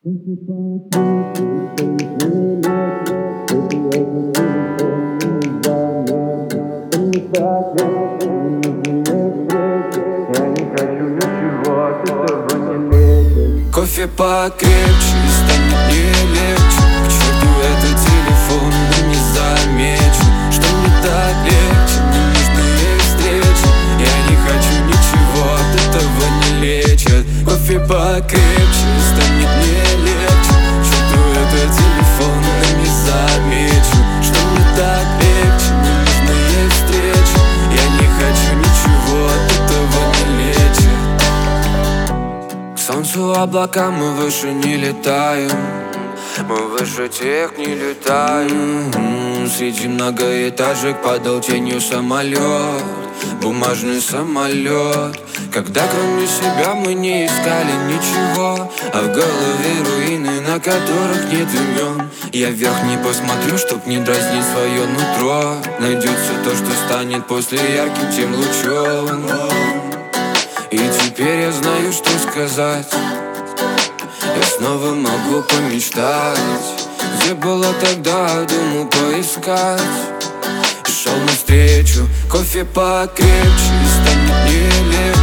Кофе покрепче и станет мне легче. К черту этот телефон, но не замечу, что мне так легче, ненужные встречи. Я не хочу ничего, от этого не лечат. Кофе покрепче и станет мне легче. К черту этот телефон, но не замечу, что мне так легче, ненужные встречи. Я не хочу ничего, от этого не лечат. К солнцу облака мы выше не летаем, мы выше тех не летаем. Среди многоэтажек падал тенью самолет, бумажный самолет. Когда кроме себя мы не искали ничего, а в голове руины, на которых нет имен. Я вверх не посмотрю, чтоб не дразнить свое нутро. Найдется то, что станет после ярким тем лучом. И теперь я знаю, что сказать. Я снова могу помечтать. Где было тогда, думал поискать. И шел навстречу, кофе покрепче и станет мне легче.